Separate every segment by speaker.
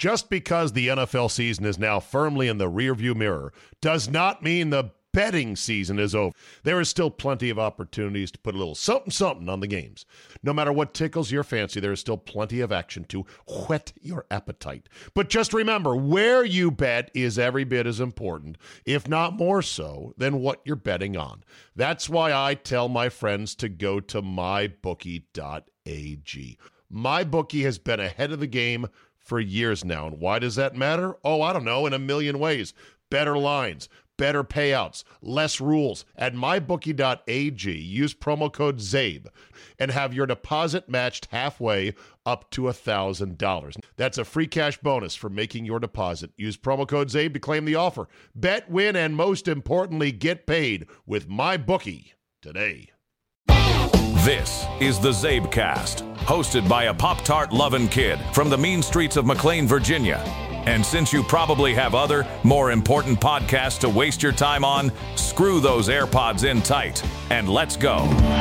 Speaker 1: Just because the NFL season is now firmly in the rearview mirror does not mean the betting season is over. There is still plenty of opportunities to put a little something on the games. No matter what tickles your fancy, there is still plenty of action to whet your appetite. But just remember, where you bet is every bit as important, if not more so, than what you're betting on. That's why I tell my friends to go to mybookie.ag. MyBookie has been ahead of the game for years now. And why does that matter? Oh, I don't know, in a million ways. Better lines, better payouts, less rules. At mybookie.ag, use promo code ZABE and have your deposit matched halfway up to $1,000. That's a free cash bonus for making your deposit. Use promo code ZABE to claim the offer. Bet, win, and most importantly, get paid with MyBookie today.
Speaker 2: This is the ZabeCast, hosted by a Pop-Tart loving kid from the mean streets of McLean, Virginia. And since you probably have other, more important podcasts to waste your time on, screw those AirPods in tight, and let's go.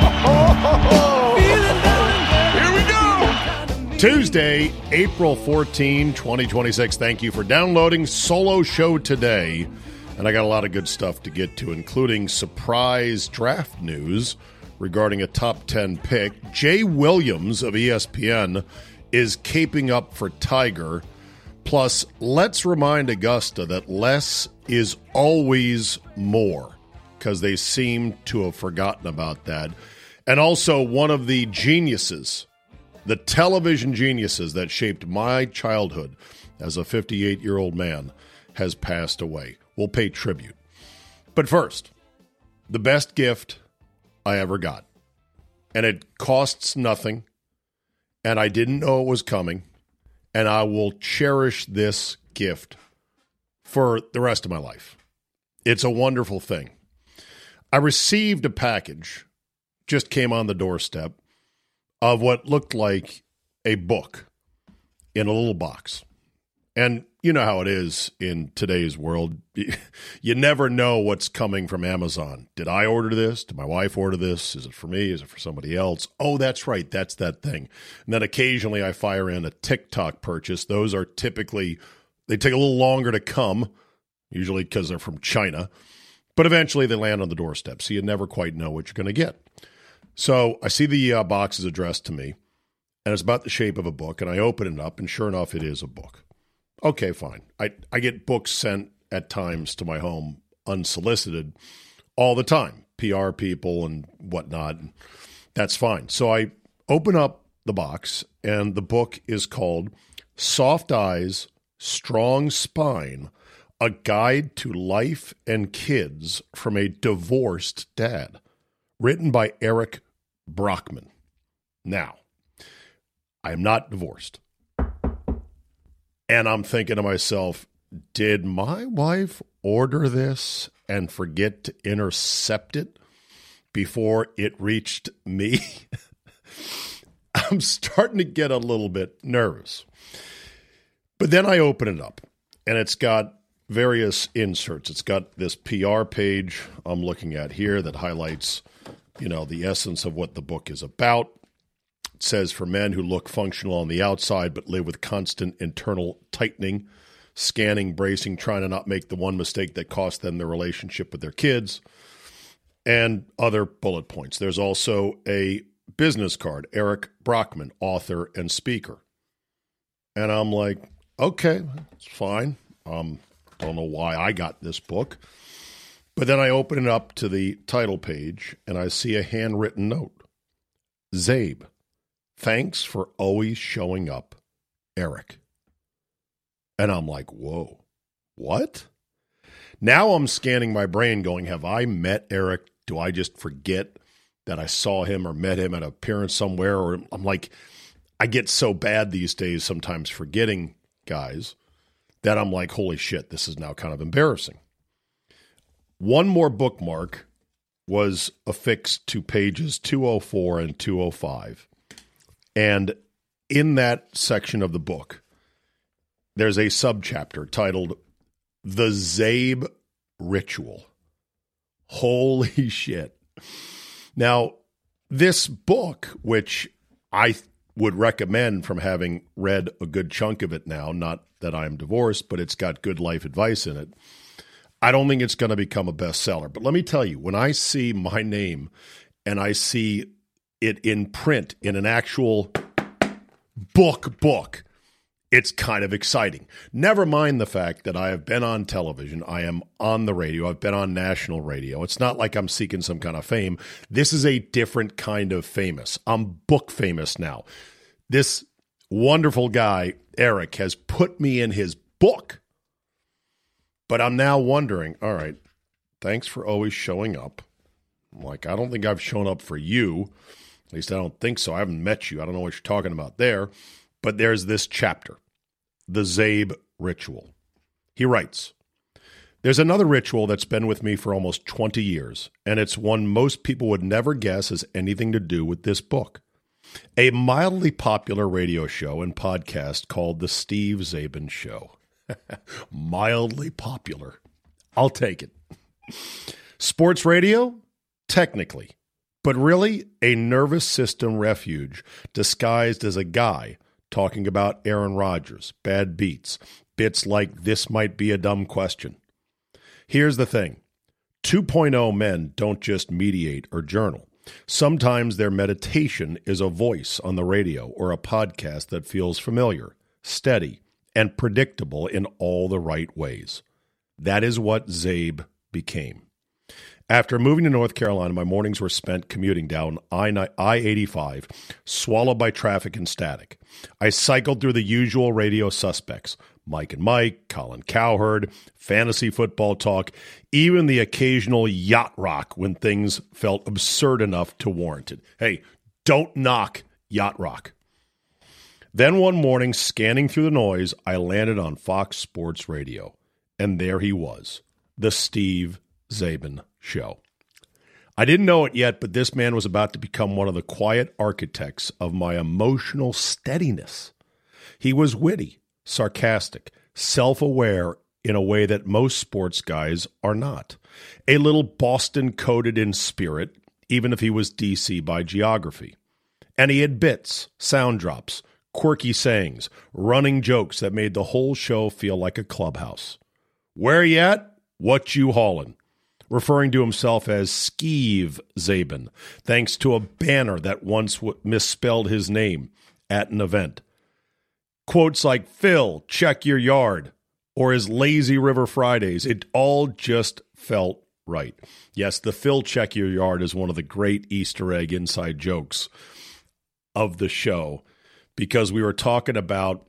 Speaker 1: Here we go! Tuesday, April 14, 2026. Thank you for downloading Solo Show today. And I got a lot of good stuff to get to, including surprise draft news regarding a top 10 pick. Jay Williams of ESPN is caping up for Tiger. Plus, let's remind Augusta that less is always more, because they seem to have forgotten about that. And also, one of the geniuses, the television geniuses that shaped my childhood as a 58-year-old man, has passed away. We'll pay tribute. But first, the best gift I ever got. And it costs nothing, and I didn't know it was coming. And I will cherish this gift for the rest of my life. It's a wonderful thing. I received a package, just came on the doorstep, of what looked like a book in a little box. And you know how it is in today's world. You never know what's coming from Amazon. Did I order this? Did my wife order this? Is it for me? Is it for somebody else? Oh, that's right. That's that thing. And then occasionally I fire in a TikTok purchase. Those are typically, they take a little longer to come, usually because they're from China. But eventually they land on the doorstep, so you never quite know what you're going to get. So I see the box is addressed to me, and it's about the shape of a book, and I open it up, and sure enough, it is a book. Okay, fine. I get books sent at times to my home unsolicited all the time, PR people and whatnot. And that's fine. So I open up the box, and the book is called Soft Eyes, Strong Spine, A Guide to Life and Kids from a Divorced Dad, written by Eric Brockman. Now, I am not divorced. And I'm thinking to myself, did my wife order this and forget to intercept it before it reached me? I'm starting to get a little bit nervous. But then I open it up, and it's got various inserts. It's got this PR page I'm looking at here that highlights, the essence of what the book is about. It says, for men who look functional on the outside but live with constant internal tightening, scanning, bracing, trying to not make the one mistake that cost them their relationship with their kids, and other bullet points. There's also a business card, Eric Brockman, author and speaker. And I'm like, okay, it's fine. Don't know why I got this book. But then I open it up to the title page, and I see a handwritten note. Zabe. Thanks for always showing up, Eric. And I'm like, whoa, what? Now I'm scanning my brain going, have I met Eric? Do I just forget that I saw him or met him at an appearance somewhere? Or I'm like, I get so bad these days sometimes forgetting guys that I'm like, holy shit, this is now kind of embarrassing. One more bookmark was affixed to pages 204 and 205. And in that section of the book, there's a subchapter titled The Zabe Ritual. Holy shit. Now, this book, which I would recommend from having read a good chunk of it now, not that I'm divorced, but it's got good life advice in it. I don't think it's going to become a bestseller. But let me tell you, when I see my name and I see it in print in an actual book, it's kind of exciting. Never mind the fact that I have been on television. I am on the radio. I've been on national radio. It's not like I'm seeking some kind of fame. This is a different kind of famous. I'm book famous now. This wonderful guy, Eric, has put me in his book. But I'm now wondering, all right, thanks for always showing up. I'm like, I don't think I've shown up for you. At least I don't think so. I haven't met you. I don't know what you're talking about there. But there's this chapter, the Zabe Ritual. He writes, there's another ritual that's been with me for almost 20 years, and it's one most people would never guess has anything to do with this book. A mildly popular radio show and podcast called The Steve Zabin Show. Mildly popular. I'll take it. Sports radio? Technically. But really a nervous system refuge disguised as a guy talking about Aaron Rodgers, bad beats, bits like this might be a dumb question. Here's the thing. 2.0 men don't just mediate or journal. Sometimes their meditation is a voice on the radio or a podcast that feels familiar, steady, and predictable in all the right ways. That is what Zabe became. After moving to North Carolina, my mornings were spent commuting down I-85, swallowed by traffic and static. I cycled through the usual radio suspects, Mike and Mike, Colin Cowherd, fantasy football talk, even the occasional yacht rock when things felt absurd enough to warrant it. Hey, don't knock yacht rock. Then one morning, scanning through the noise, I landed on Fox Sports Radio. And there he was, the Steve Zabin Show. I didn't know it yet, but this man was about to become one of the quiet architects of my emotional steadiness. He was witty, sarcastic, self-aware in a way that most sports guys are not. A little Boston-coded in spirit, even if he was DC by geography. And he had bits, sound drops, quirky sayings, running jokes that made the whole show feel like a clubhouse. Where you at? What you haulin'? Referring to himself as Skeeve Zabin, thanks to a banner that once misspelled his name at an event. Quotes like, Phil, check your yard, or his Lazy River Fridays. It all just felt right. Yes, the Phil, check your yard is one of the great Easter egg inside jokes of the show, because we were talking about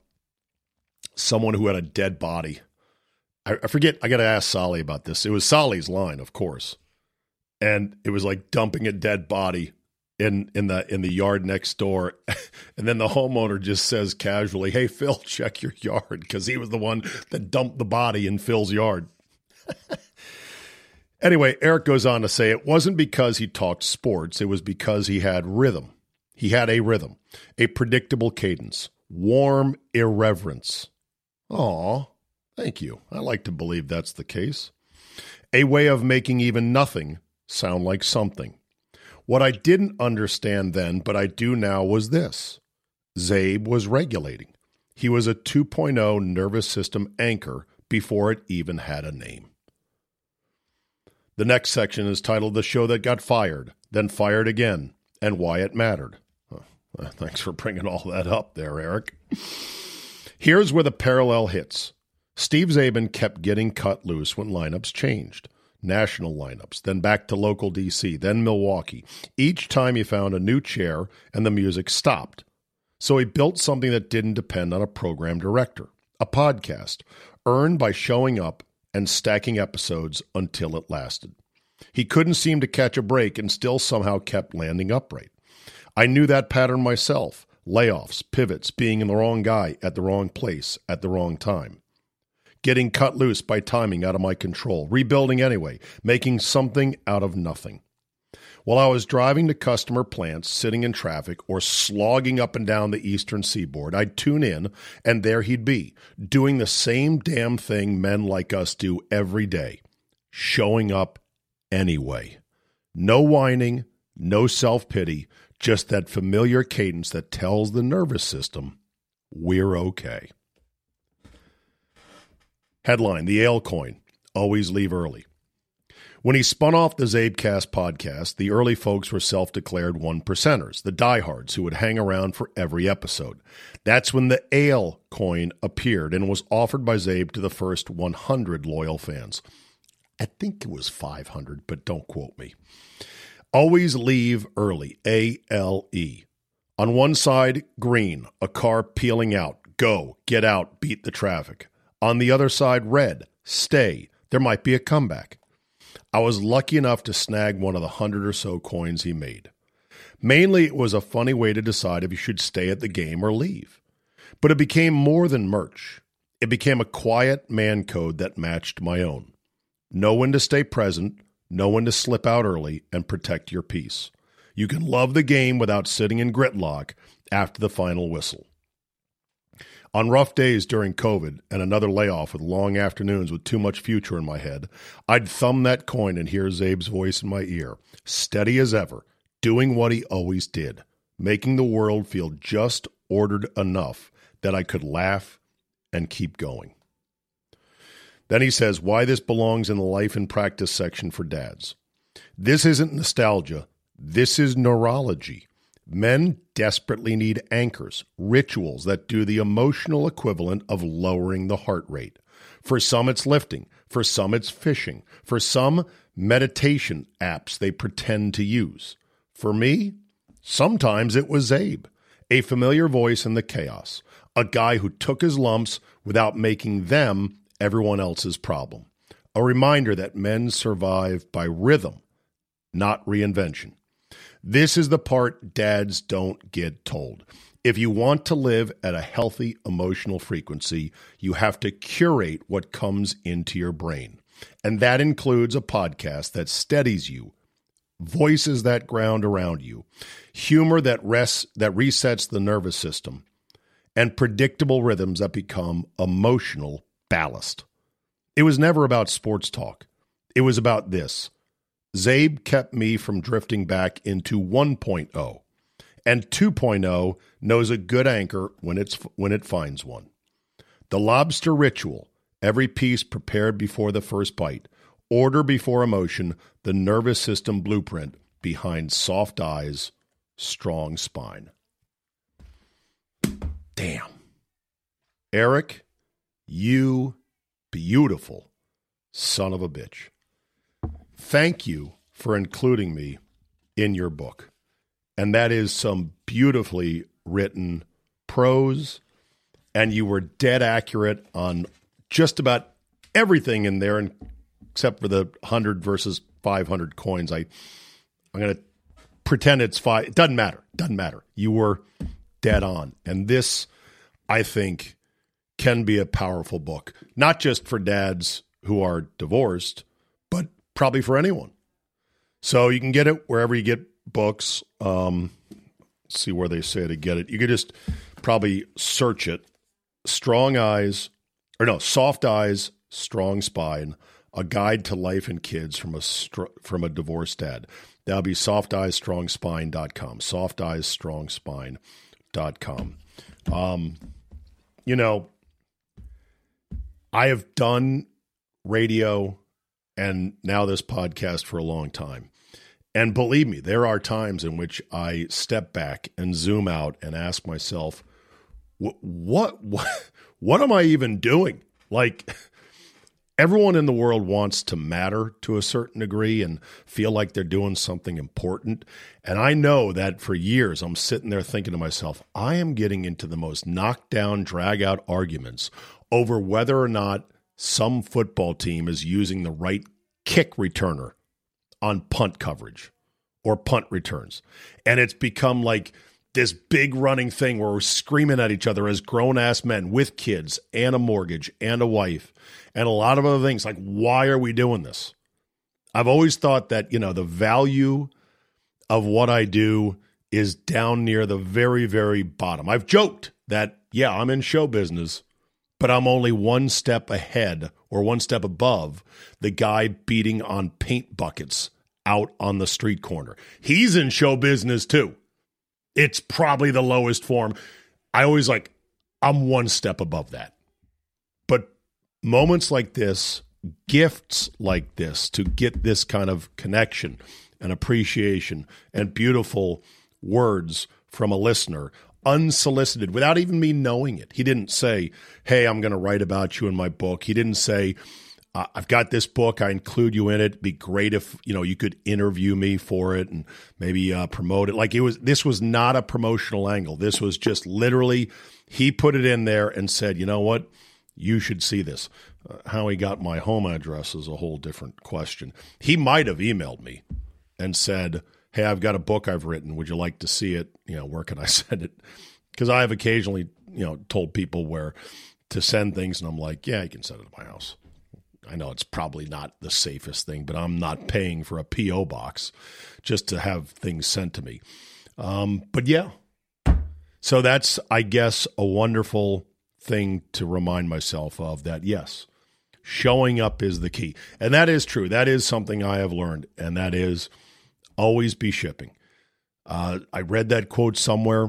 Speaker 1: someone who had a dead body. I forget, I got to ask Solly about this. It was Solly's line, of course. And it was like dumping a dead body in the yard next door. And then the homeowner just says casually, hey, Phil, check your yard, because he was the one that dumped the body in Phil's yard. Anyway, Eric goes on to say it wasn't because he talked sports. It was because he had rhythm. He had a rhythm, a predictable cadence, warm irreverence. Aw. Thank you. I like to believe that's the case. A way of making even nothing sound like something. What I didn't understand then, but I do now, was this. Zabe was regulating. He was a 2.0 nervous system anchor before it even had a name. The next section is titled The Show That Got Fired, Then Fired Again, and Why It Mattered. Thanks for bringing all that up there, Eric. Here's where the parallel hits. Steve Zabin kept getting cut loose when lineups changed. National lineups, then back to local DC, then Milwaukee. Each time he found a new chair and the music stopped. So he built something that didn't depend on a program director, a podcast, earned by showing up and stacking episodes until it lasted. He couldn't seem to catch a break and still somehow kept landing upright. I knew that pattern myself. Layoffs, pivots, being in the wrong guy at the wrong place at the wrong time. Getting cut loose by timing out of my control, rebuilding anyway, making something out of nothing. While I was driving to customer plants, sitting in traffic, or slogging up and down the eastern seaboard, I'd tune in, and there he'd be, doing the same damn thing men like us do every day, showing up anyway. No whining, no self-pity, Just that familiar cadence that tells the nervous system we're okay. Headline, the ale coin, always leave early. When he spun off the Zabecast podcast, the early folks were self-declared one-percenters, the diehards who would hang around for every episode. That's when the ale coin appeared and was offered by Zabe to the first 100 loyal fans. I think it was 500, but don't quote me. Always leave early, A-L-E. On one side, green, a car peeling out, go, get out, beat the traffic. On the other side, red, stay, there might be a comeback. I was lucky enough to snag one of the 100 or so coins he made. Mainly, it was a funny way to decide if you should stay at the game or leave. But it became more than merch. It became a quiet man code that matched my own. Know when to stay present, know when to slip out early, and protect your peace. You can love the game without sitting in gridlock after the final whistle. On rough days during COVID and another layoff with long afternoons with too much future in my head, I'd thumb that coin and hear Zabe's voice in my ear, steady as ever, doing what he always did, making the world feel just ordered enough that I could laugh and keep going. Then he says why this belongs in the life and practice section for dads. This isn't nostalgia. This is neurology. Men desperately need anchors, rituals that do the emotional equivalent of lowering the heart rate. For some, it's lifting. For some, it's fishing. For some, meditation apps they pretend to use. For me, sometimes it was Zabe, a familiar voice in the chaos, a guy who took his lumps without making them everyone else's problem. A reminder that men survive by rhythm, not reinvention. This is the part dads don't get told. If you want to live at a healthy emotional frequency, you have to curate what comes into your brain. And that includes a podcast that steadies you, voices that ground around you, humor that resets the nervous system, and predictable rhythms that become emotional ballast. It was never about sports talk. It was about this. Zabe kept me from drifting back into 1.0, and 2.0 knows a good anchor when it finds one. The lobster ritual, every piece prepared before the first bite, order before emotion, the nervous system blueprint behind soft eyes, strong spine. Damn. Eric, you beautiful son of a bitch. Thank you for including me in your book. And that is some beautifully written prose, and you were dead accurate on just about everything in there, except for the 100 versus 500 coins. I'm going to pretend it's 5. It doesn't matter. Doesn't matter. You were dead on. And this, I think, can be a powerful book, not just for dads who are divorced, but probably for anyone. So you can get it wherever you get books. See where they say to get it. You could just probably search it. Soft Eyes, Strong Spine, A Guide to Life and Kids from a Divorced Dad. That'll be softeyestrongspine.com. Softeyestrongspine.com. I have done radio and now this podcast for a long time. And believe me, there are times in which I step back and zoom out and ask myself, what am I even doing? Like, everyone in the world wants to matter to a certain degree and feel like they're doing something important. And I know that for years I'm sitting there thinking to myself, I am getting into the most knockdown, drag-out arguments over whether or not some football team is using the right kick returner on punt coverage or punt returns. And it's become like this big running thing where we're screaming at each other as grown-ass men with kids and a mortgage and a wife and a lot of other things. Like, why are we doing this? I've always thought that, the value of what I do is down near the very, very bottom. I've joked that, I'm in show business, but I'm only one step ahead or one step above the guy beating on paint buckets out on the street corner. He's in show business too. It's probably the lowest form. I'm one step above that. But moments like this, gifts like this, to get this kind of connection and appreciation and beautiful words from a listener, unsolicited, without even me knowing it. He didn't say, hey, I'm going to write about you in my book. He didn't say, I've got this book, I include you in it. It'd be great if, you could interview me for it and maybe promote it. This was not a promotional angle. This was just literally, he put it in there and said, you know what? You should see this. How he got my home address is a whole different question. He might have emailed me and said, hey, I've got a book I've written. Would you like to see it? Where can I send it? Because I have occasionally, told people where to send things, and I'm like, yeah, you can send it to my house. I know it's probably not the safest thing, but I'm not paying for a P.O. box just to have things sent to me. But yeah, so that's, I guess, a wonderful thing to remind myself of, that, yes, showing up is the key. And that is true. That is something I have learned, and that is always be shipping. I read that quote somewhere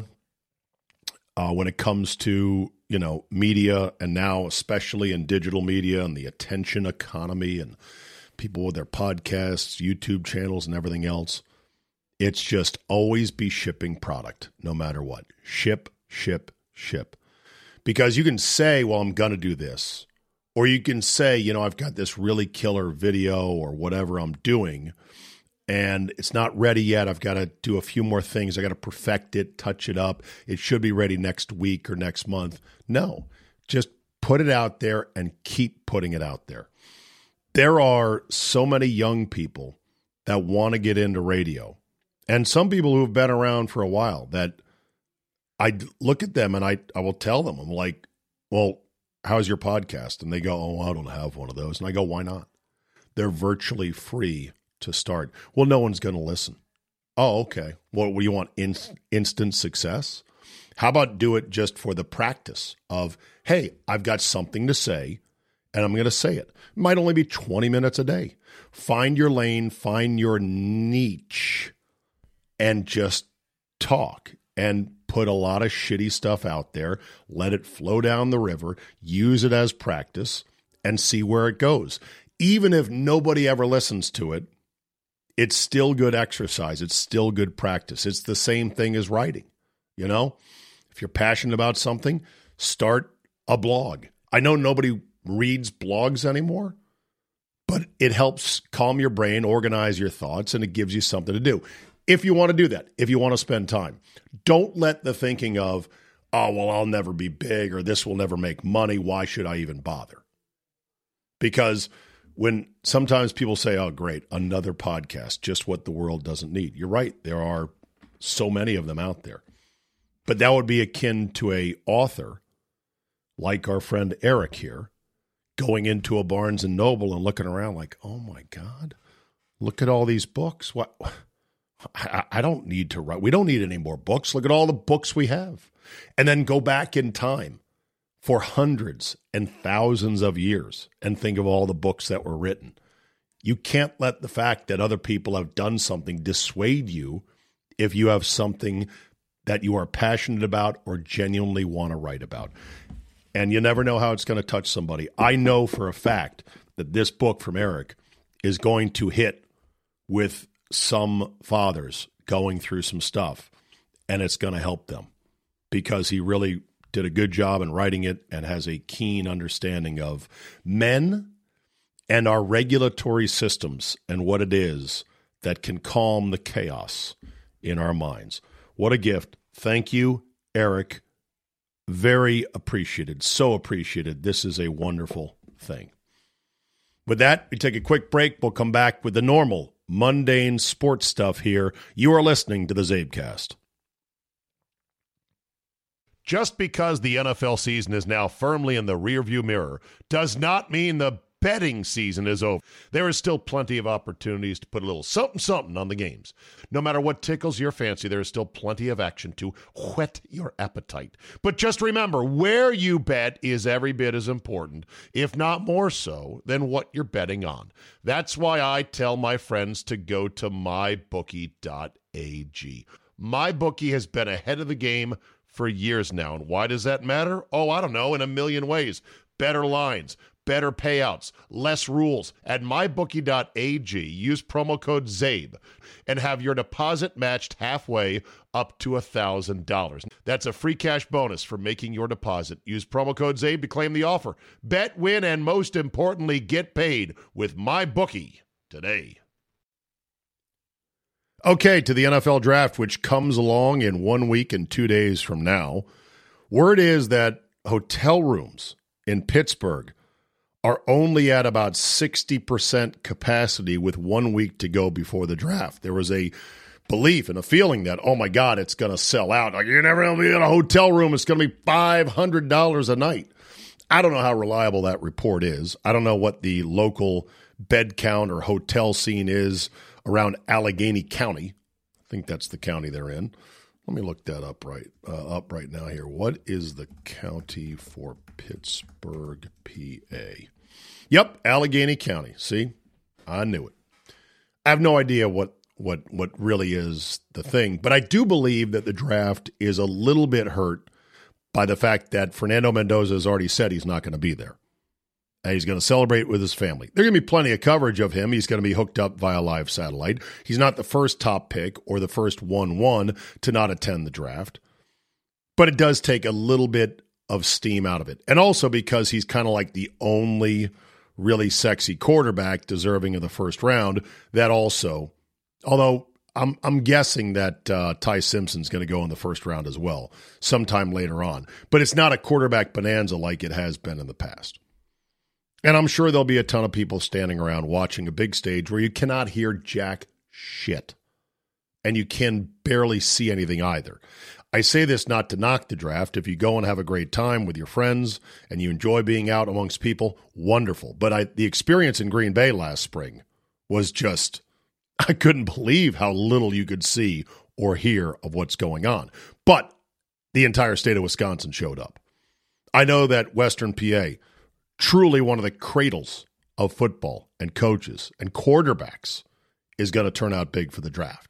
Speaker 1: when it comes to, media, and now especially in digital media and the attention economy and people with their podcasts, YouTube channels, and everything else. It's just always be shipping product, no matter what. Ship, ship, ship. Because you can say, well, I'm going to do this. Or you can say, I've got this really killer video or whatever I'm doing, and it's not ready yet. I've got to do a few more things. I got to perfect it, touch it up. It should be ready next week or next month. No, just put it out there and keep putting it out there. There are so many young people that want to get into radio, and some people who have been around for a while, that I look at them and I will tell them, I'm like, well, how's your podcast? And they go, oh, I don't have one of those. And I go, why not? They're virtually free to start. Well, no one's going to listen. Oh, okay. Well, you want instant success? How about do it just for the practice of, hey, I've got something to say, and I'm going to say it. It might only be 20 minutes a day. Find your lane, find your niche, and just talk and put a lot of shitty stuff out there. Let it flow down the river. Use it as practice and see where it goes. Even if nobody ever listens to it, it's still good exercise. It's still good practice. It's the same thing as writing. If you're passionate about something, start a blog. I know nobody reads blogs anymore, but it helps calm your brain, organize your thoughts, and it gives you something to do. If you want to do that, if you want to spend time, don't let the thinking of, oh, well, I'll never be big, or this will never make money. Why should I even bother? Because when sometimes people say, oh, great, another podcast, just what the world doesn't need. You're right. There are so many of them out there. But that would be akin to a author like our friend Eric here, going into a Barnes and Noble and looking around like, oh my God, look at all these books. What? I don't need to write. We don't need any more books. Look at all the books we have. And then go back in time for hundreds and thousands of years and think of all the books that were written. You can't let the fact that other people have done something dissuade you if you have something that you are passionate about or genuinely want to write about. And you never know how it's going to touch somebody. I know for a fact that this book from Eric is going to hit with some fathers going through some stuff, and it's going to help them because he really did a good job in writing it and has a keen understanding of men and our regulatory systems and what it is that can calm the chaos in our minds. What a gift. Thank you, Eric. Very appreciated. So appreciated. This is a wonderful thing. With that, we take a quick break. We'll come back with the normal mundane sports stuff here. You are listening to the Zabecast. Just because the NFL season is now firmly in the rearview mirror does not mean the betting season is over. There is still plenty of opportunities to put a little something on the games. No matter what tickles your fancy, there is still plenty of action to whet your appetite. But just remember, where you bet is every bit as important, if not more so, than what you're betting on. That's why I tell my friends to go to mybookie.ag. MyBookie has been ahead of the game for years now. And why does that matter? Oh, I don't know, in a million ways. Better lines, better payouts, less rules. At mybookie.ag, use promo code ZABE and have your deposit matched halfway up to $1,000. That's a free cash bonus for making your deposit. Use promo code ZABE to claim the offer. Bet, win, and most importantly, get paid with MyBookie today. Okay, to the NFL draft, which comes along in 1 week and 2 days from now. Word is that hotel rooms in Pittsburgh are only at about 60% capacity with 1 week to go before the draft. There was a belief and a feeling that, oh my God, it's going to sell out. Like, you're never going to be in a hotel room. It's going to be $500 a night. I don't know how reliable that report is. I don't know what the local bed count or hotel scene is around Allegheny County. I think that's the county they're in. Let me look that up right now here. What is the county for Pittsburgh, PA? Yep, Allegheny County. See, I knew it. I have no idea what really is the thing, but I do believe that the draft is a little bit hurt by the fact that Fernando Mendoza has already said he's not going to be there. And he's going to celebrate with his family. There's going to be plenty of coverage of him. He's going to be hooked up via live satellite. He's not the first top pick or the first 1-1 to not attend the draft. But it does take a little bit of steam out of it. And also because he's kind of like the only really sexy quarterback deserving of the first round, that also, although I'm guessing that Ty Simpson's going to go in the first round as well sometime later on. But it's not a quarterback bonanza like it has been in the past. And I'm sure there'll be a ton of people standing around watching a big stage where you cannot hear jack shit. And you can barely see anything either. I say this not to knock the draft. If you go and have a great time with your friends and you enjoy being out amongst people, wonderful. But the experience in Green Bay last spring was just, I couldn't believe how little you could see or hear of what's going on. But the entire state of Wisconsin showed up. I know that Western PA, truly one of the cradles of football and coaches and quarterbacks, is going to turn out big for the draft.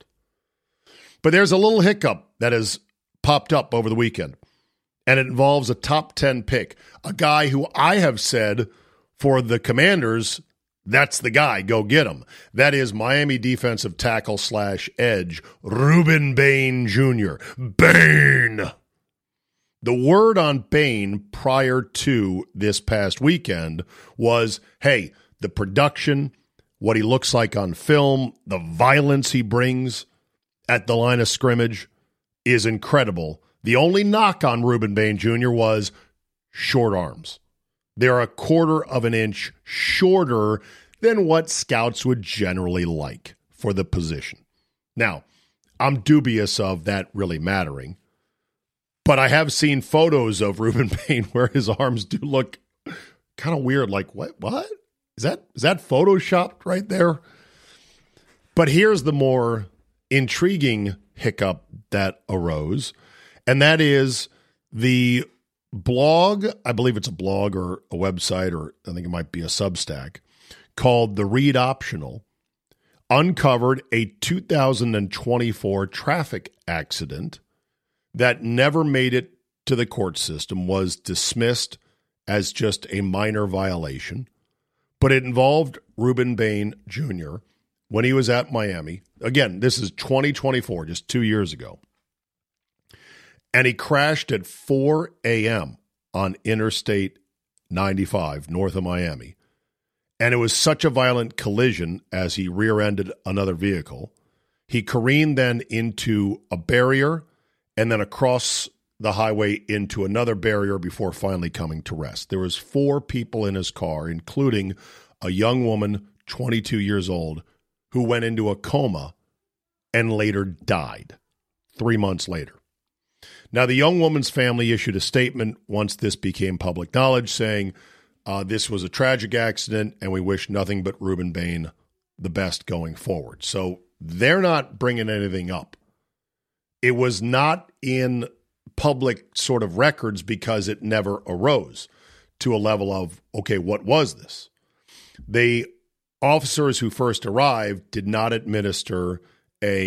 Speaker 1: But there's a little hiccup that has popped up over the weekend, and it involves a top 10 pick, a guy who I have said for the Commanders, that's the guy, go get him. That is Miami defensive tackle / edge, Rueben Bain Jr. Bain! The word on Bain prior to this past weekend was, hey, the production, what he looks like on film, the violence he brings at the line of scrimmage is incredible. The only knock on Rueben Bain Jr. was short arms. They're a quarter of an inch shorter than what scouts would generally like for the position. Now, I'm dubious of that really mattering. But I have seen photos of Rueben Bain where his arms do look kind of weird. Like, what? Is that photoshopped right there? But here's the more intriguing hiccup that arose, and that is the blog, I believe it's a blog or a website, or I think it might be a Substack, called The Read Optional, uncovered a 2024 traffic accident that never made it to the court system, was dismissed as just a minor violation, but it involved Rueben Bain Jr. when he was at Miami. Again, this is 2024, just 2 years ago. And he crashed at 4 a.m. on Interstate 95 north of Miami. And it was such a violent collision as he rear-ended another vehicle. He careened then into a barrier and then across the highway into another barrier before finally coming to rest. There was 4 people in his car, including a young woman, 22 years old, who went into a coma and later died 3 months later. Now, the young woman's family issued a statement once this became public knowledge saying, this was a tragic accident and we wish nothing but Rueben Bain the best going forward. So they're not bringing anything up. It was not in public sort of records because it never arose to a level of, okay, what was this? The officers who first arrived did not administer a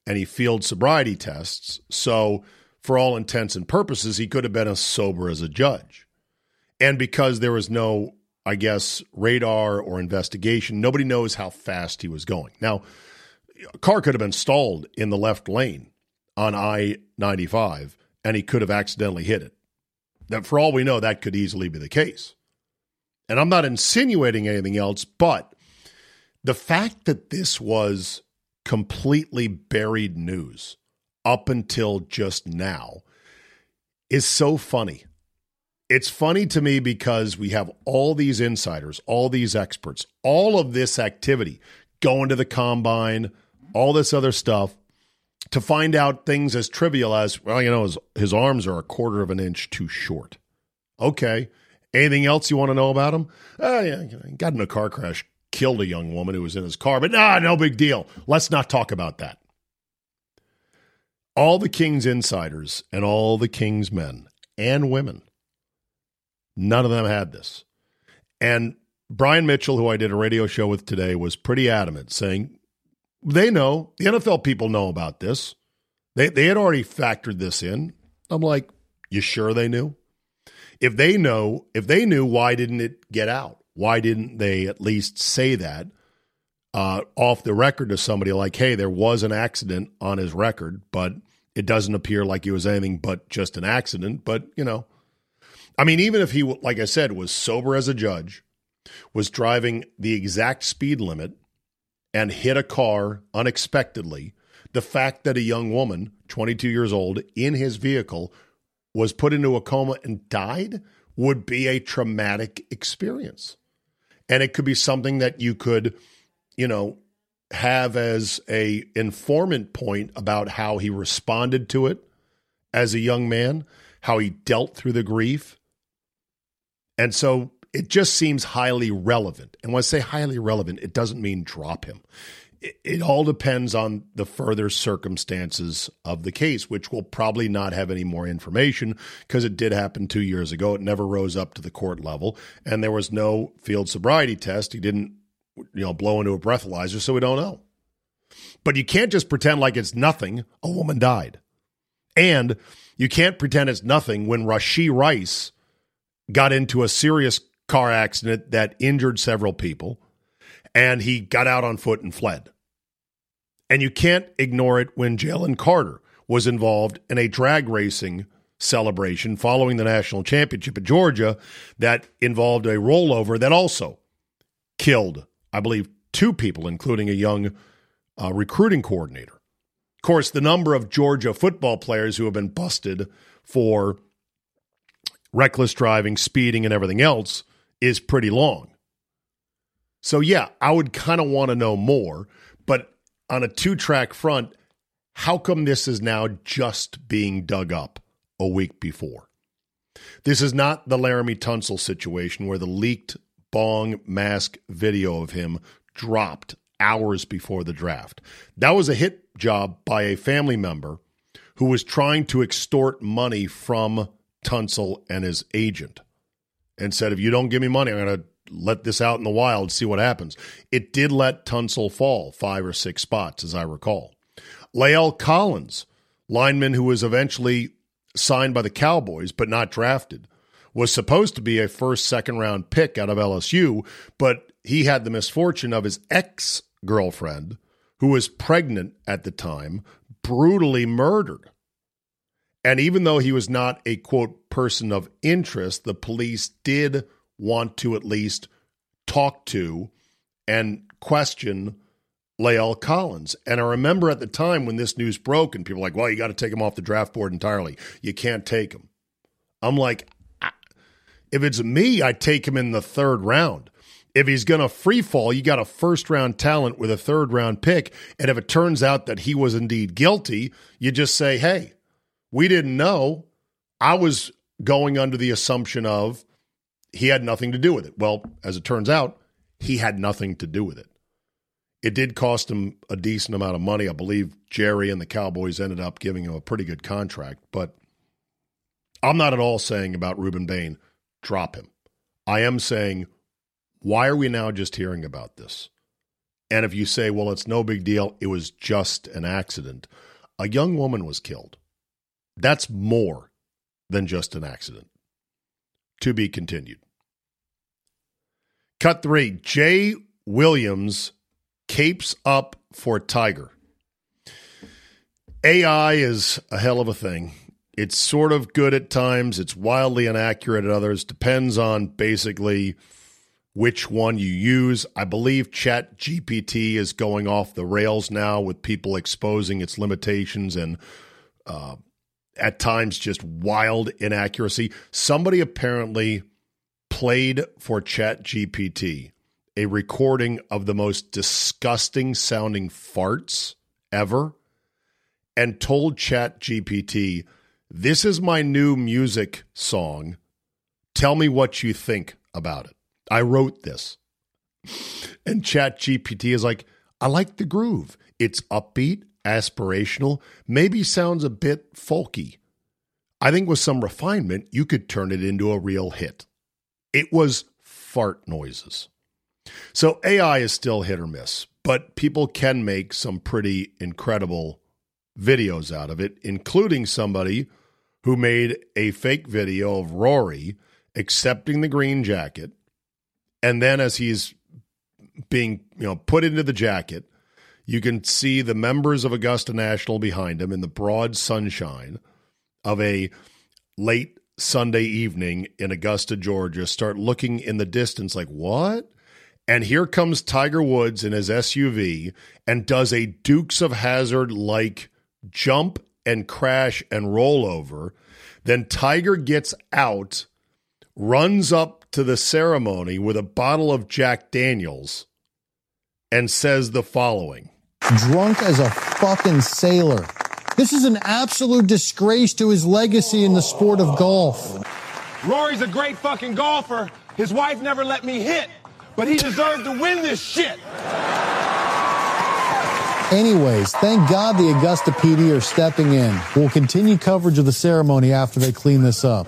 Speaker 1: and he failed sobriety tests. So for all intents and purposes, he could have been as sober as a judge. And because there was no, I guess, radar or investigation, nobody knows how fast he was going. Now, a car could have been stalled in the left lane on I-95, and he could have accidentally hit it. Now, for all we know, that could easily be the case. And I'm not insinuating anything else, but the fact that this was completely buried news up until just now is so funny. It's funny to me because we have all these insiders, all these experts, all of this activity going to the combine, all this other stuff, to find out things as trivial as, well, you know, his arms are a quarter of an inch too short. Okay. Anything else you want to know about him? Yeah, he got in a car crash, killed a young woman who was in his car, but no big deal. Let's not talk about that. All the Kings insiders and all the Kings men and women, none of them had this. And Brian Mitchell, who I did a radio show with today, was pretty adamant, saying they know, the NFL people know about this. They had already factored this in. I'm like, you sure they knew? If they knew, why didn't it get out? Why didn't they at least say that off the record to somebody like, hey, there was an accident on his record, but it doesn't appear like it was anything but just an accident. But, you know, I mean, even if he, like I said, was sober as a judge, was driving the exact speed limit and hit a car unexpectedly, the fact that a young woman, 22 years old, in his vehicle was put into a coma and died would be a traumatic experience. And it could be something that you could, you know, have as a informant point about how he responded to it as a young man, how he dealt through the grief. And so it just seems highly relevant. And when I say highly relevant, it doesn't mean drop him. It all depends on the further circumstances of the case, which will probably not have any more information because it did happen 2 years ago. It never rose up to the court level, and there was no field sobriety test. He didn't, blow into a breathalyzer, so we don't know. But you can't just pretend like it's nothing. A woman died. And you can't pretend it's nothing when Rashee Rice got into a serious car accident that injured several people, and he got out on foot and fled. And you can't ignore it when Jalen Carter was involved in a drag racing celebration following the national championship at Georgia that involved a rollover that also killed, I believe, 2 people, including a young recruiting coordinator. Of course, the number of Georgia football players who have been busted for reckless driving, speeding, and everything else is pretty long. So, yeah, I would kind of want to know more, but on a 2-track front, how come this is now just being dug up a week before? This is not the Laramie Tunsil situation where the leaked bong mask video of him dropped hours before the draft. That was a hit job by a family member who was trying to extort money from Tunsil and his agent and said, if you don't give me money, I'm going to let this out in the wild, see what happens. It did let Tunsil fall 5 or 6 spots, as I recall. Lael Collins, lineman who was eventually signed by the Cowboys but not drafted, was supposed to be a first, second-round pick out of LSU, but he had the misfortune of his ex-girlfriend, who was pregnant at the time, brutally murdered. And even though he was not a, quote, person of interest, the police did want to at least talk to and question Lael Collins. And I remember at the time when this news broke and people were like, well, you got to take him off the draft board entirely. You can't take him. I'm like, if it's me, I'd take him in the 3rd round. If he's going to free fall, you got a first-round talent with a 3rd-round pick. And if it turns out that he was indeed guilty, you just say, hey, we didn't know. I was going under the assumption of he had nothing to do with it. Well, as it turns out, he had nothing to do with it. It did cost him a decent amount of money. I believe Jerry and the Cowboys ended up giving him a pretty good contract. But I'm not at all saying about Rueben Bain, drop him. I am saying, why are we now just hearing about this? And if you say, well, it's no big deal, it was just an accident, a young woman was killed. That's more than just an accident. To be continued. Cut 3. Jay Williams capes up for Tiger. AI is a hell of a thing. It's sort of good at times. It's wildly inaccurate at others. Depends on basically which one you use. I believe ChatGPT is going off the rails now with people exposing its limitations and at times just wild inaccuracy. Somebody apparently played for ChatGPT a recording of the most disgusting sounding farts ever and told ChatGPT, this is my new music song. Tell me what you think about it. I wrote this. And ChatGPT is like, I like the groove. It's upbeat, aspirational, maybe sounds a bit folky. I think with some refinement, you could turn it into a real hit. It was fart noises. So AI is still hit or miss, but people can make some pretty incredible videos out of it, including somebody who made a fake video of Rory accepting the green jacket. And then as he's being, put into the jacket, you can see the members of Augusta National behind him in the broad sunshine of a late Sunday evening in Augusta, Georgia, start looking in the distance like, what? And here comes Tiger Woods in his SUV and does a Dukes of Hazzard-like jump and crash and roll over. Then Tiger gets out, runs up to the ceremony with a bottle of Jack Daniels and says the following.
Speaker 3: Drunk as a fucking sailor. This is an absolute disgrace to his legacy in the sport of golf.
Speaker 4: Rory's a great fucking golfer. His wife never let me hit, but he deserved to win this shit.
Speaker 3: Anyways, thank God the Augusta PD are stepping in. We'll continue coverage of the ceremony after they clean this up.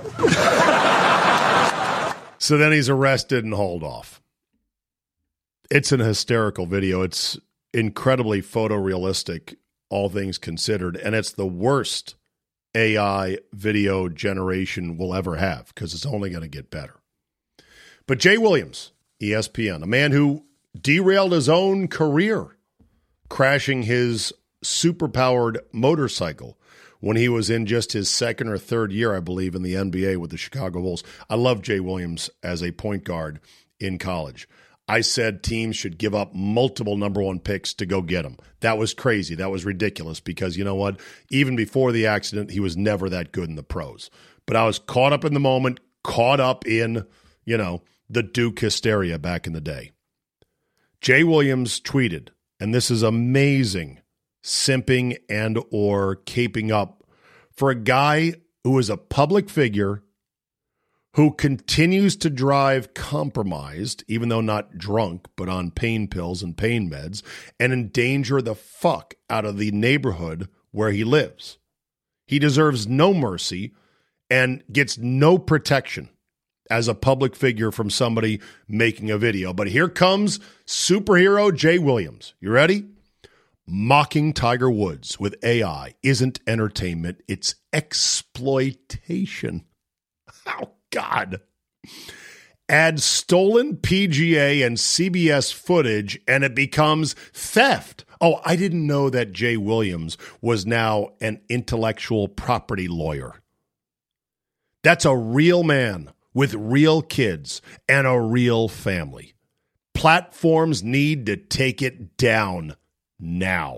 Speaker 1: So then he's arrested and hauled off. It's an hysterical video. It's incredibly photorealistic, all things considered, and it's the worst AI video generation we'll ever have because it's only going to get better. But Jay Williams, ESPN, a man who derailed his own career, crashing his superpowered motorcycle when he was in just his second or third year, I believe, in the NBA with the Chicago Bulls. I love Jay Williams as a point guard in college. I said teams should give up multiple number one picks to go get him. That was crazy. That was ridiculous because, you know what? Even before the accident, he was never that good in the pros. But I was caught up in the moment, caught up in, the Duke hysteria back in the day. Jay Williams tweeted, and this is amazing, simping and or caping up for a guy who is a public figure who continues to drive compromised, even though not drunk, but on pain pills and pain meds, and endanger the fuck out of the neighborhood where he lives. He deserves no mercy and gets no protection as a public figure from somebody making a video. But here comes superhero Jay Williams. You ready? Mocking Tiger Woods with AI isn't entertainment, it's exploitation. Oh, God. Add stolen PGA and CBS footage and it becomes theft. Oh, I didn't know that Jay Williams was now an intellectual property lawyer. That's a real man with real kids and a real family. Platforms need to take it down now.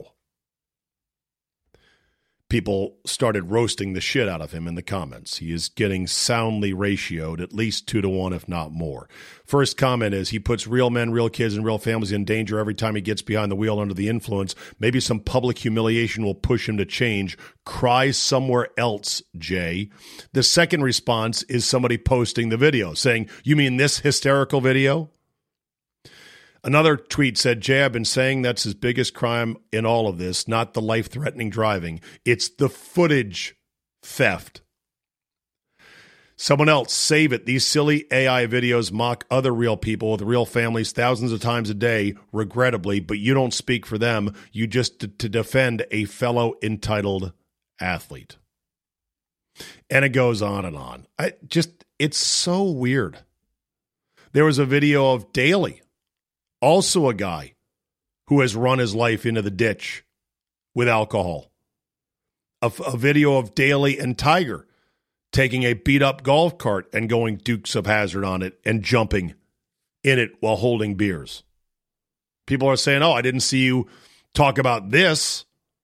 Speaker 1: People started roasting the shit out of him in the comments. He is getting soundly ratioed, at least 2-1, if not more. First comment is, he puts real men, real kids, and real families in danger every time he gets behind the wheel under the influence. Maybe some public humiliation will push him to change. Cry somewhere else, Jay. The second response is somebody posting the video, saying, you mean this hysterical video? Another tweet said, Jay, I've been saying that's his biggest crime in all of this, not the life-threatening driving. It's the footage theft. Someone else, save it. These silly AI videos mock other real people with real families thousands of times a day, regrettably, but you don't speak for them. You just to defend a fellow entitled athlete. And it goes on and on. It's so weird. There was a video of Daly, also a guy who has run his life into the ditch with alcohol. A video of Daly and Tiger taking a beat-up golf cart and going Dukes of Hazzard on it and jumping in it while holding beers. People are saying, I didn't see you talk about this.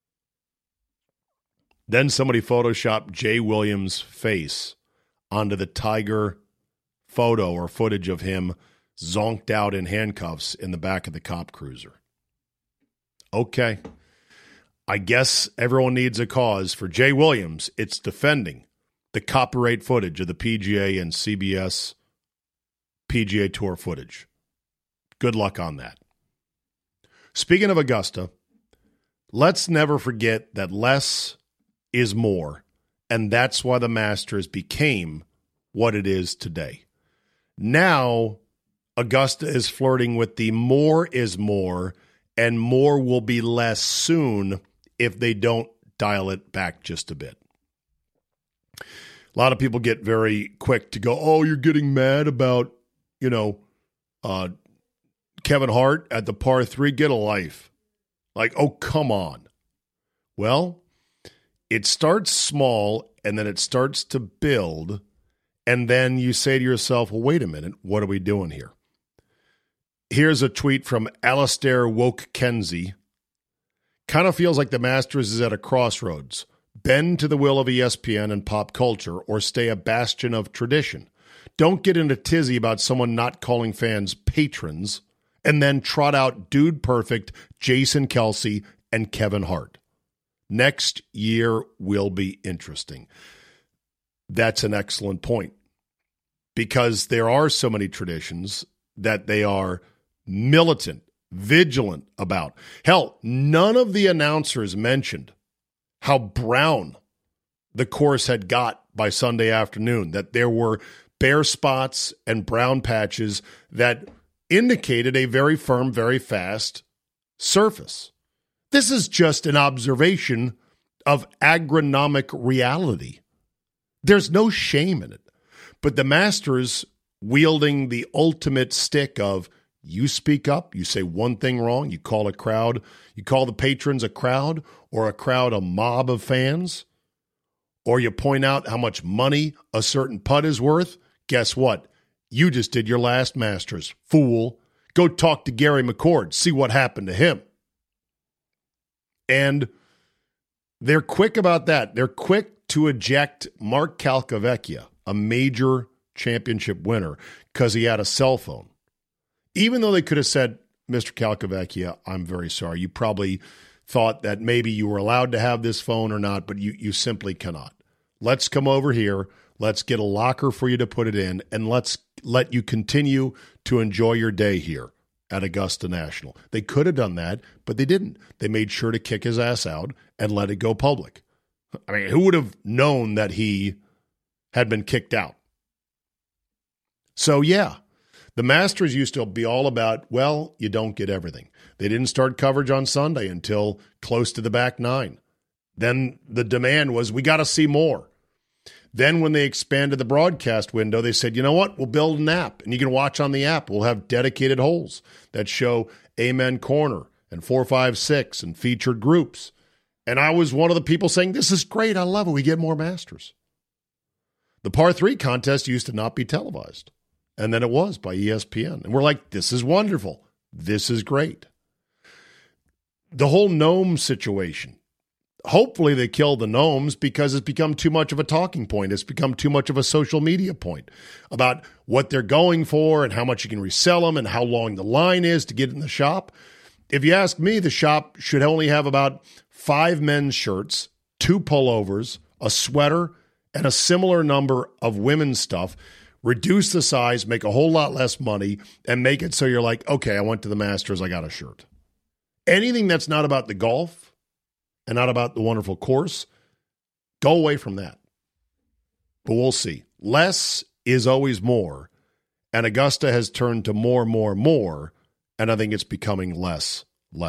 Speaker 1: Then somebody photoshopped Jay Williams' face onto the Tiger photo or footage of him zonked out in handcuffs in the back of the cop cruiser. Okay. I guess everyone needs a cause. For Jay Williams, it's defending the copyright footage of the PGA and CBS PGA Tour footage. Good luck on that. Speaking of Augusta, let's never forget that less is more, and that's why the Masters became what it is today. Now, Augusta is flirting with the more is more, and more will be less soon if they don't dial it back just a bit. A lot of people get very quick to go, you're getting mad about, Kevin Hart at the par 3. Get a life. Like, come on. Well, it starts small, and then it starts to build, and then you say to yourself, well, wait a minute, what are we doing here? Here's a tweet from Alistair Woke-Kenzie. Kind of feels like the Masters is at a crossroads. Bend to the will of ESPN and pop culture, or stay a bastion of tradition. Don't get in a tizzy about someone not calling fans patrons, and then trot out Dude Perfect, Jason Kelce, and Kevin Hart. Next year will be interesting. That's an excellent point, because there are so many traditions that they are militant, vigilant about. Hell, none of the announcers mentioned how brown the course had got by Sunday afternoon, that there were bare spots and brown patches that indicated a very firm, very fast surface. This is just an observation of agronomic reality. There's no shame in it. But the Masters wielding the ultimate stick of you speak up, you say one thing wrong, you call a crowd, you call the patrons a crowd, or a crowd a mob of fans, or you point out how much money a certain putt is worth. Guess what? You just did your last Masters, fool. Go talk to Gary McCord, see what happened to him. And they're quick about that. They're quick to eject Mark Calcavecchia, a major championship winner, because he had a cell phone. Even though they could have said, Mr. Calcavecchia, I'm very sorry. You probably thought that maybe you were allowed to have this phone or not, but you simply cannot. Let's come over here. Let's get a locker for you to put it in, and let's let you continue to enjoy your day here at Augusta National. They could have done that, but they didn't. They made sure to kick his ass out and let it go public. I mean, who would have known that he had been kicked out? So, yeah, the Masters used to be all about, well, you don't get everything. They didn't start coverage on Sunday until close to the back nine. Then the demand was, we got to see more. Then when they expanded the broadcast window, they said, you know what, we'll build an app, and you can watch on the app. We'll have dedicated holes that show Amen Corner and 456 and featured groups. And I was one of the people saying, this is great. I love it. We get more Masters. The par 3 contest used to not be televised. And then it was by ESPN. And we're like, this is wonderful. This is great. The whole gnome situation. Hopefully they kill the gnomes, because it's become too much of a talking point. It's become too much of a social media point about what they're going for and how much you can resell them and how long the line is to get in the shop. If you ask me, the shop should only have about 5 men's shirts, 2 pullovers, a sweater, and a similar number of women's stuff. Reduce the size, make a whole lot less money, and make it so you're like, okay, I went to the Masters, I got a shirt. Anything that's not about the golf and not about the wonderful course, go away from that. But we'll see. Less is always more, and Augusta has turned to more, and I think it's becoming less.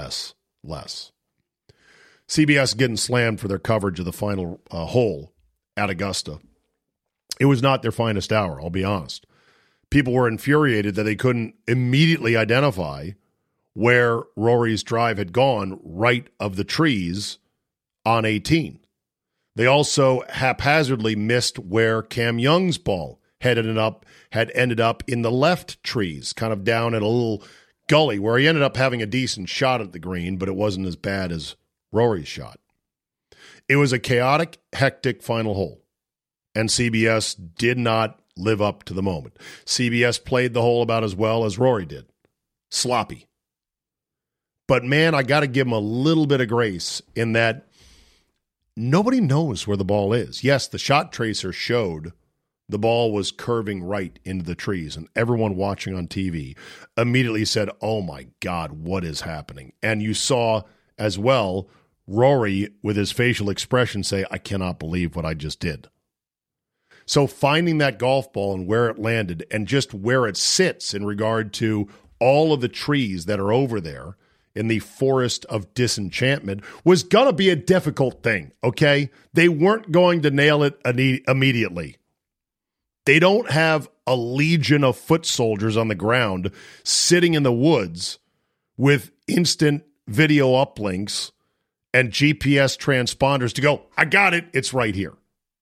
Speaker 1: CBS getting slammed for their coverage of the final hole at Augusta. It was not their finest hour, I'll be honest. People were infuriated that they couldn't immediately identify where Rory's drive had gone right of the trees on 18. They also haphazardly missed where Cam Young's ball had ended up in the left trees, kind of down in a little gully where he ended up having a decent shot at the green, but it wasn't as bad as Rory's shot. It was a chaotic, hectic final hole, and CBS did not live up to the moment. CBS played the hole about as well as Rory did. Sloppy. But man, I got to give him a little bit of grace in that nobody knows where the ball is. Yes, the shot tracer showed the ball was curving right into the trees, and everyone watching on TV immediately said, oh my God, what is happening? And you saw as well Rory with his facial expression say, I cannot believe what I just did. So finding that golf ball and where it landed and just where it sits in regard to all of the trees that are over there in the forest of disenchantment was going to be a difficult thing, okay? They weren't going to nail it immediately. They don't have a legion of foot soldiers on the ground sitting in the woods with instant video uplinks and GPS transponders to go, I got it, it's right here.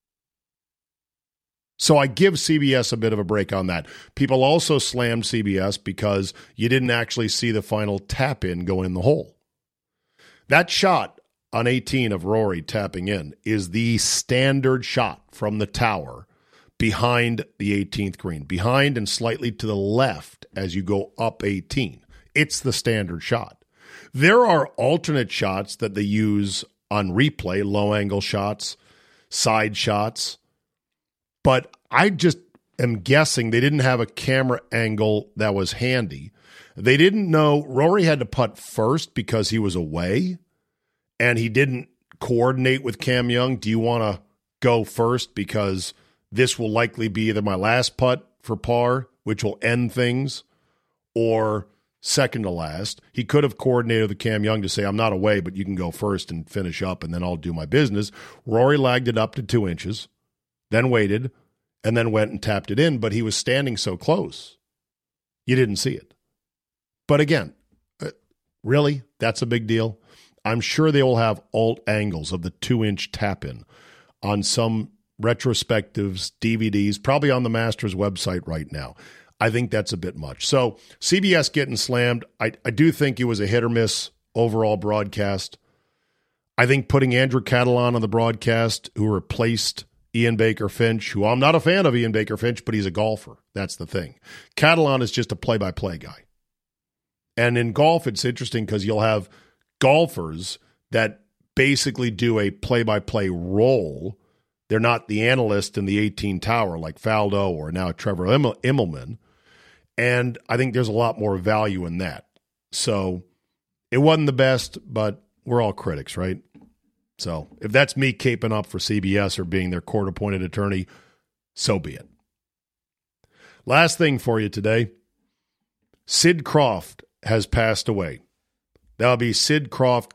Speaker 1: So I give CBS a bit of a break on that. People also slammed CBS because you didn't actually see the final tap-in go in the hole. That shot on 18 of Rory tapping in is the standard shot from the tower behind the 18th green, behind and slightly to the left as you go up 18. It's the standard shot. There are alternate shots that they use on replay, low-angle shots, side shots, but I just am guessing they didn't have a camera angle that was handy. They didn't know Rory had to putt first because he was away, and he didn't coordinate with Cam Young. Do you want to go first because this will likely be either my last putt for par, which will end things, or second to last? He could have coordinated with Cam Young to say, I'm not away, but you can go first and finish up, and then I'll do my business. Rory lagged it up to 2 inches, then waited, and then went and tapped it in, but he was standing so close, you didn't see it. But again, really, that's a big deal? I'm sure they will have alt angles of the 2-inch tap-in on some retrospectives, DVDs, probably on the Masters website right now. I think that's a bit much. So CBS getting slammed. I do think it was a hit or miss overall broadcast. I think putting Andrew Catalon on the broadcast, who replaced Ian Baker Finch, who I'm not a fan of Ian Baker Finch, but he's a golfer. That's the thing. Catalon is just a play-by-play guy. And in golf, it's interesting because you'll have golfers that basically do a play-by-play role. They're not the analyst in the 18 tower like Faldo or now Trevor Immelman. And I think there's a lot more value in that. So it wasn't the best, but we're all critics, right? So if that's me caping up for CBS or being their court-appointed attorney, so be it. Last thing for you today, Sid Croft has passed away. That'll be Sid Croft,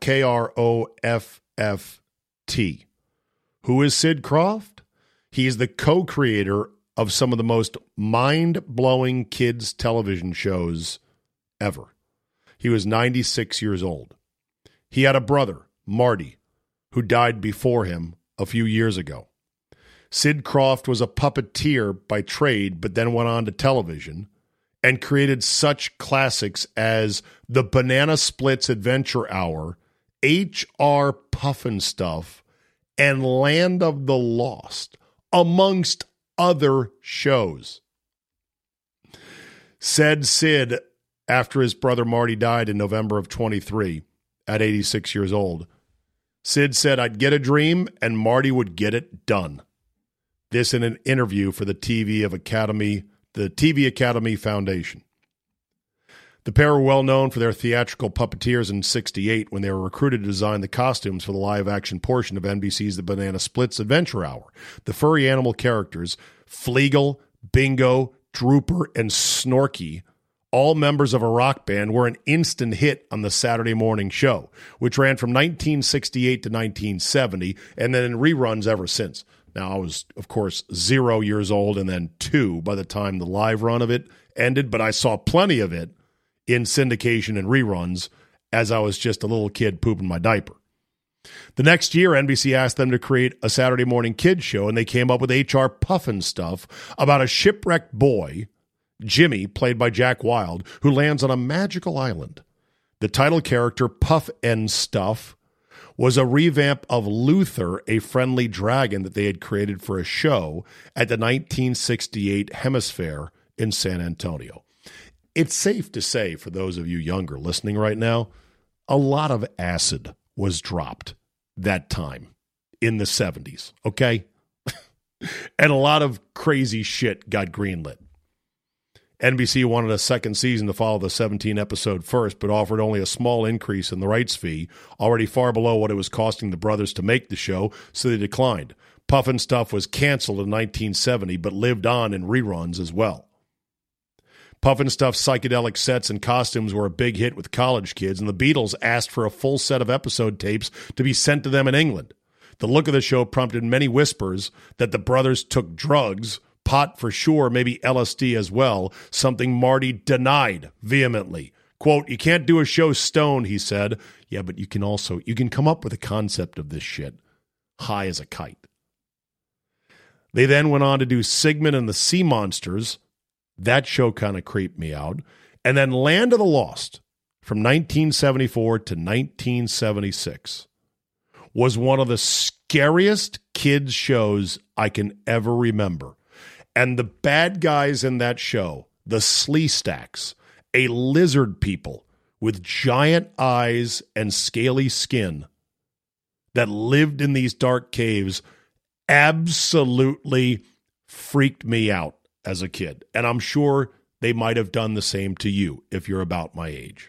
Speaker 1: Kroft. Who is Sid Croft? He's the co-creator of some of the most mind-blowing kids' television shows ever. He was 96 years old. He had a brother, Marty, who died before him a few years ago. Sid Croft was a puppeteer by trade, but then went on to television and created such classics as The Banana Splits Adventure Hour, H.R. Pufnstuf, and Land of the Lost, amongst other shows. Said Sid, after his brother Marty died in November of 23 at 86 years old, Sid said, I'd get a dream and Marty would get it done. This in an interview for the TV Academy Foundation. The pair were well known for their theatrical puppeteers in '68 when they were recruited to design the costumes for the live-action portion of NBC's The Banana Splits Adventure Hour. The furry animal characters, Fleagle, Bingo, Drooper, and Snorky, all members of a rock band, were an instant hit on the Saturday morning show, which ran from 1968 to 1970 and then in reruns ever since. Now, I was, of course, 0 years old and then 2 by the time the live run of it ended, but I saw plenty of it in syndication and reruns as I was just a little kid pooping my diaper. The next year, NBC asked them to create a Saturday morning kids show, and they came up with H.R. Pufnstuf about a shipwrecked boy, Jimmy, played by Jack Wilde, who lands on a magical island. The title character, Pufnstuf, was a revamp of Luther, a friendly dragon that they had created for a show at the 1968 Hemisphere in San Antonio. It's safe to say, for those of you younger listening right now, a lot of acid was dropped that time in the 70s, okay? And a lot of crazy shit got greenlit. NBC wanted a second season to follow the 17-episode first, but offered only a small increase in the rights fee, already far below what it was costing the brothers to make the show, so they declined. Pufnstuf was canceled in 1970, but lived on in reruns as well. Pufnstuf's psychedelic sets and costumes were a big hit with college kids, and the Beatles asked for a full set of episode tapes to be sent to them in England. The look of the show prompted many whispers that the brothers took drugs, pot for sure, maybe LSD as well, something Marty denied vehemently. Quote, "You can't do a show stoned," he said. Yeah, but you can come up with a concept of this shit high as a kite. They then went on to do Sigmund and the Sea Monsters. That show kind of creeped me out. And then Land of the Lost from 1974 to 1976 was one of the scariest kids shows I can ever remember. And the bad guys in that show, the Sleestaks, a lizard people with giant eyes and scaly skin that lived in these dark caves, absolutely freaked me out as a kid. And I'm sure they might have done the same to you if you're about my age.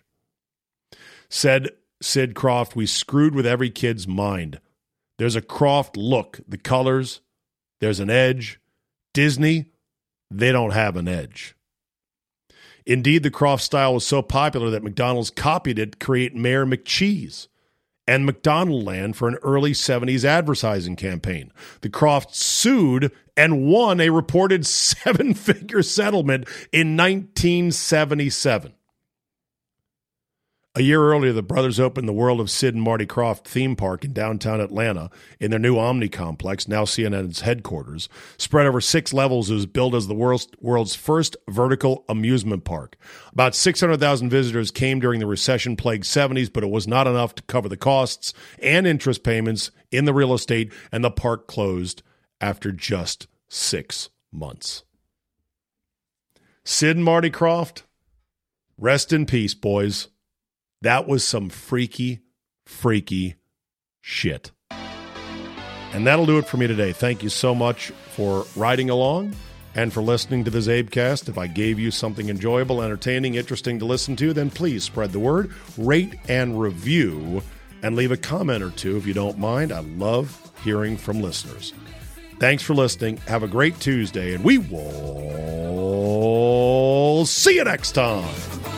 Speaker 1: Said Sid Croft, "We screwed with every kid's mind. There's a Croft look, the colors, there's an edge. Disney, they don't have an edge." Indeed, the Croft style was so popular that McDonald's copied it to create Mayor McCheese and McDonaldland for an early 70s advertising campaign. The Crofts sued and won a reported 7-figure settlement in 1977. A year earlier, the brothers opened the World of Sid and Marty Krofft theme park in downtown Atlanta in their new Omni complex, now CNN's headquarters. Spread over 6 levels, it was built as the world's first vertical amusement park. About 600,000 visitors came during the recession-plagued 70s, but it was not enough to cover the costs and interest payments in the real estate, and the park closed after just 6 months. Sid and Marty Krofft, rest in peace, boys. That was some freaky, freaky shit. And that'll do it for me today. Thank you so much for riding along and for listening to the Zabecast. If I gave you something enjoyable, entertaining, interesting to listen to, then please spread the word, rate and review, and leave a comment or two if you don't mind. I love hearing from listeners. Thanks for listening. Have a great Tuesday, and we will see you next time.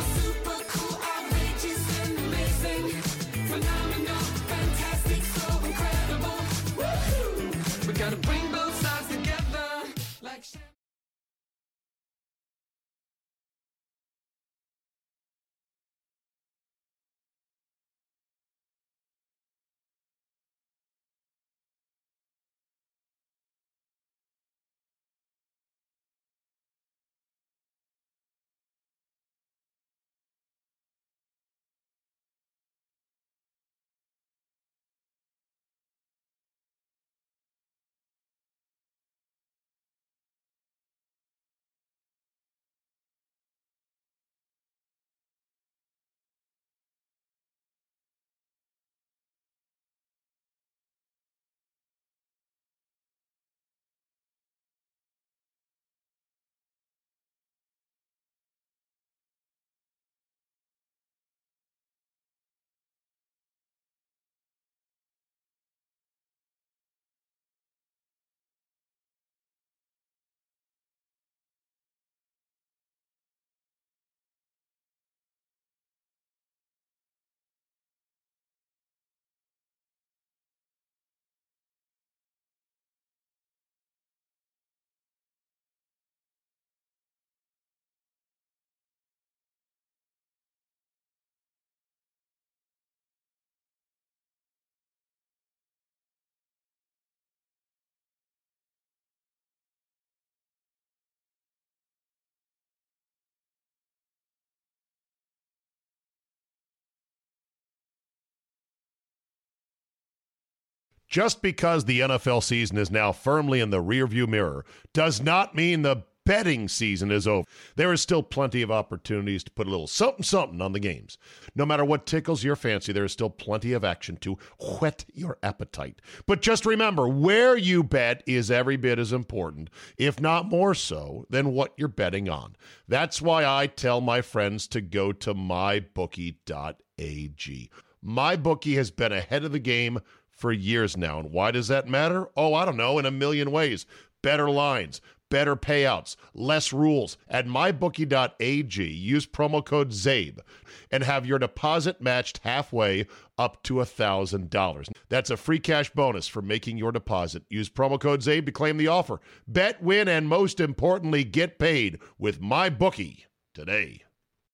Speaker 1: Just because the NFL season is now firmly in the rearview mirror does not mean the betting season is over. There is still plenty of opportunities to put a little something on the games. No matter what tickles your fancy, there is still plenty of action to whet your appetite. But just remember, where you bet is every bit as important, if not more so, than what you're betting on. That's why I tell my friends to go to mybookie.ag. MyBookie has been ahead of the game for years now. And why does that matter? Oh, I don't know, in a million ways. Better lines, better payouts, less rules. At mybookie.ag, use promo code ZABE and have your deposit matched halfway up to $1,000. That's a free cash bonus for making your deposit. Use promo code ZABE to claim the offer. Bet, win, and most importantly, get paid with MyBookie today.